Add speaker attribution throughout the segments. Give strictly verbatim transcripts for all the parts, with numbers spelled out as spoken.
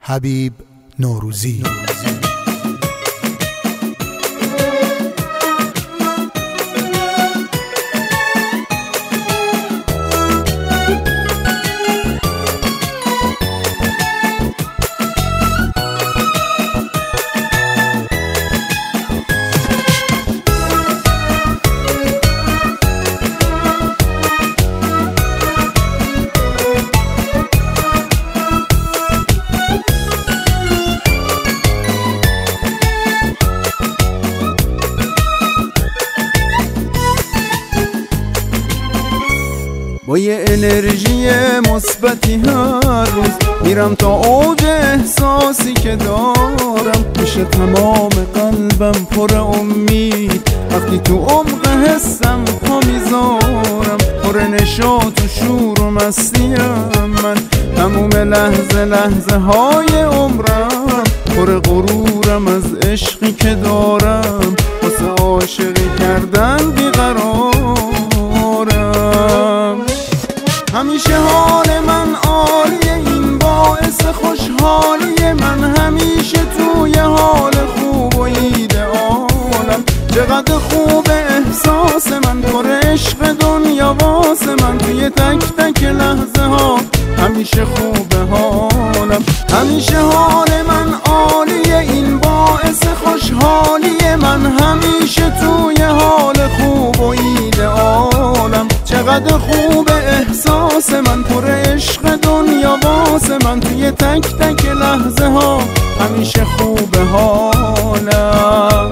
Speaker 1: حبیب نوروزی.
Speaker 2: با یه انرژی مثبتی هر روز میرم تا اوج احساسی که دارم، میشه تمام قلبم پر امید وقتی تو عمق حسم پا میذارم، پر نشاط و شور و مستیم من تموم لحظه لحظه های عمرم، پر غرورم از عشقی که دارم، واسه عاشقی کردن بیقرارم. همیشه حال من عالیه، این باعث خوشحالی من، همیشه توی حال خوب و ایدئالم. چقدر خوب احساس من، پر عشق دنیا واسه من، توی تک تک لحظه ها همیشه خوب حالم. همیشه حال من عالیه، این باعث خوشحالی من، همیشه توی حال خوب و ایدئالم. چقدر خوب احساس من، پر عشق دنیا واسه من، توی تک تک لحظه ها همیشه خوب حالم.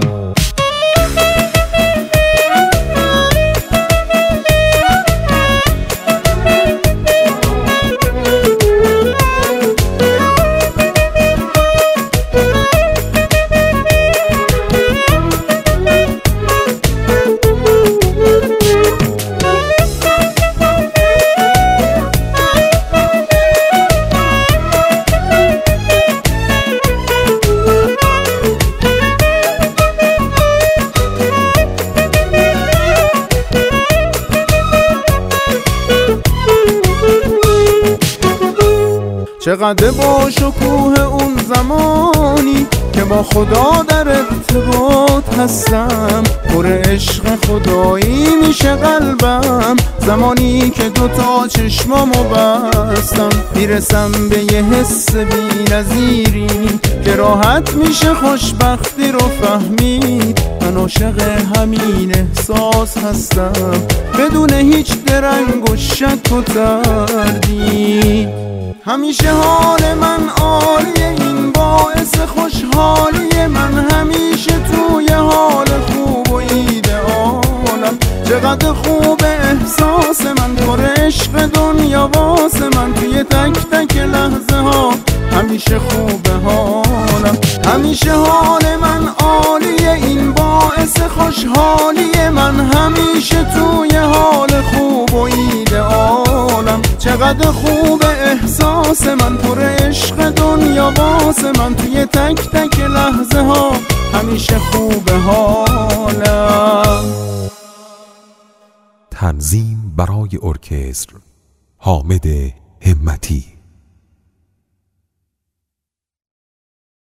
Speaker 2: چقدر با شکوه اون زمانی که با خدا در ارتباط هستم، پر عشق خدایی میشه قلبم، زمانی که دوتا چشمامو بستم میرسم به یه حس بی نظیری که راحت میشه خوشبختی رو فهمید. من عاشق همین احساس هستم بدون هیچ درنگ و شک و تردید. همیشه حال من عالیه، این باعث خوشحالی من، همیشه توی حال خوب و ایدئالم. چقدر خوب احساس من، پر عشق دنیا واسه من، توی تک تک لحظه ها همیشه خوب حالم. همیشه حال من عالیه، این باعث خوشحالی من، همیشه توی حال خوب و ایدئالم. چقدر خوب احساس من، پر عشق دنیا واسه من، توی تک تک لحظه ها همیشه خوب حالم.
Speaker 3: تنظیم برای ارکستر حامد همتی.